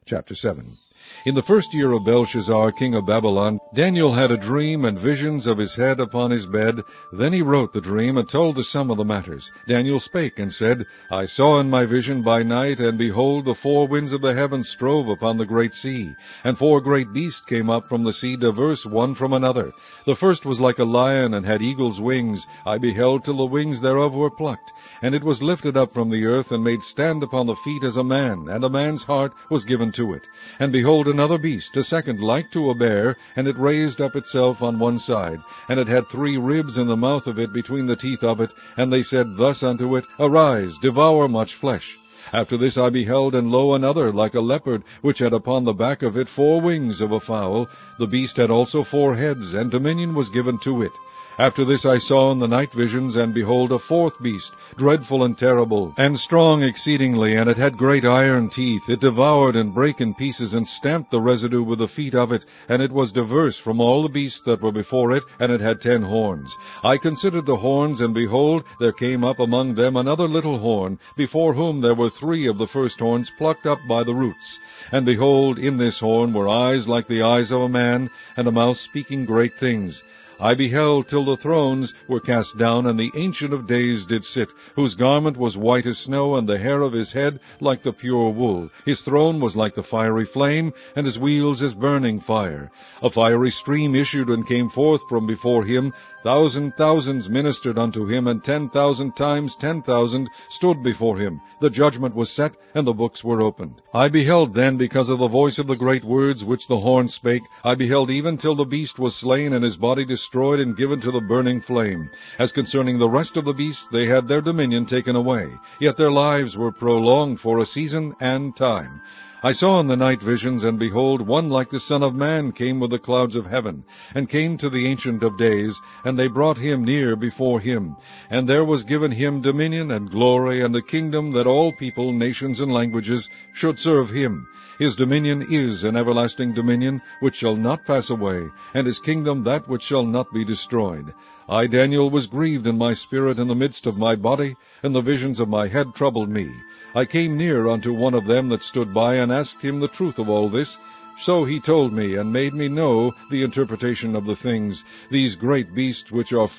Chapter 7. In the first year of Belshazzar, king of Babylon, Daniel had a dream and visions of his head upon his bed. Then he wrote the dream and told the sum of the matters. Daniel spake and said, I saw in my vision by night, and behold, the four winds of the heaven strove upon the great sea, and four great beasts came up from the sea, diverse one from another. The first was like a lion, and had eagle's wings. I beheld till the wings thereof were plucked, and it was lifted up from the earth, and made stand upon the feet as a man, and a man's heart was given to it. And behold, another beast, a second like to a bear, and it raised up itself on one side, and it had 3 ribs in the mouth of it between the teeth of it, and they said thus unto it, Arise, devour much flesh. After this I beheld, and lo, another, like a leopard, which had upon the back of it 4 wings of a fowl. The beast had also 4 heads, and dominion was given to it. After this I saw in the night visions, and behold, a 4th beast, dreadful and terrible, and strong exceedingly, and it had great iron teeth. It devoured and brake in pieces, and stamped the residue with the feet of it, and it was diverse from all the beasts that were before it, and it had 10 horns. I considered the horns, and behold, there came up among them another little horn, before whom there were 3 of the first horns plucked up by the roots. And behold, in this horn were eyes like the eyes of a man, and a mouth speaking great things. I beheld till the thrones were cast down, and the Ancient of Days did sit, whose garment was white as snow, and the hair of his head like the pure wool. His throne was like the fiery flame, and his wheels as burning fire. A fiery stream issued and came forth from before him. Thousands ministered unto him, and 10,000 times 10,000 stood before him. The judgment was set, and the books were opened. I beheld then, because of the voice of the great words which the horn spake, I beheld even till the beast was slain, and his body destroyed and given to the burning flame. As concerning the rest of the beasts, they had their dominion taken away, yet their lives were prolonged for a season and time. I saw in the night visions, and behold, one like the Son of Man came with the clouds of heaven, and came to the Ancient of Days, and they brought him near before him. And there was given him dominion and glory, and a kingdom, that all people, nations, and languages should serve him. His dominion is an everlasting dominion, which shall not pass away, and his kingdom that which shall not be destroyed. I, Daniel, was grieved in my spirit in the midst of my body, and the visions of my head troubled me. I came near unto one of them that stood by, and asked him the truth of all this. So he told me, and made me know the interpretation of the things. These great beasts which are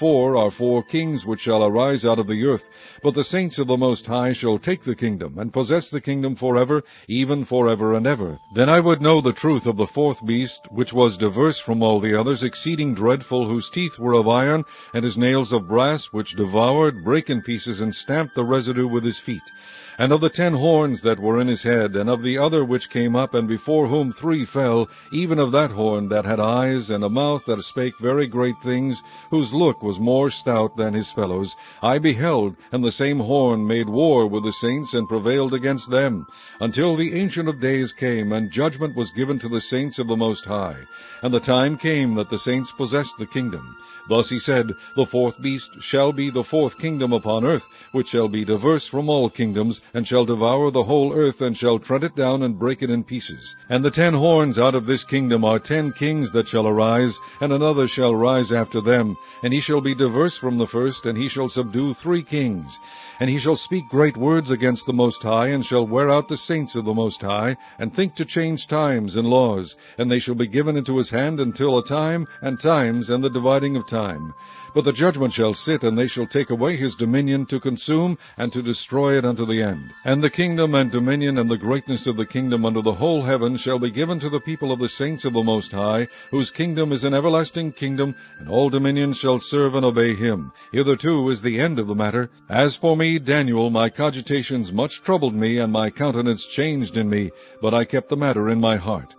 4 kings which shall arise out of the earth. But the saints of the Most High shall take the kingdom, and possess the kingdom forever, even forever and ever. Then I would know the truth of the 4th beast, which was diverse from all the others, exceeding dreadful, whose teeth were of iron, and his nails of brass, which devoured, brake in pieces, and stamped the residue with his feet. And of the 10 horns that were in his head, and of the other which came up, and before whom 3 fell, even of that horn that had eyes, and a mouth that spake very great things, whose look was more stout than his fellows, I beheld, and the same horn made war with the saints, and prevailed against them, until the Ancient of Days came, and judgment was given to the saints of the Most High. And the time came that the saints possessed the kingdom. Thus he said, The 4th beast shall be the 4th kingdom upon earth, which shall be diverse from all kingdoms, and shall devour the whole earth, and shall tread it down, and break it in pieces. And the 10 horns out of this kingdom are 10 kings that shall arise, and another shall rise after them. And he shall be diverse from the first, and he shall subdue 3 kings. And he shall speak great words against the Most High, and shall wear out the saints of the Most High, and think to change times and laws. And they shall be given into his hand until a time, and times, and the dividing of time. But the judgment shall sit, and they shall take away his dominion, to consume and to destroy it unto the end. And the kingdom and dominion and the greatness of the kingdom under the whole heaven shall be given to the people of the saints of the Most High, whose kingdom is an everlasting kingdom, and all dominions shall serve and obey him. Hitherto is the end of the matter. As for me, Daniel, my cogitations much troubled me, and my countenance changed in me, but I kept the matter in my heart.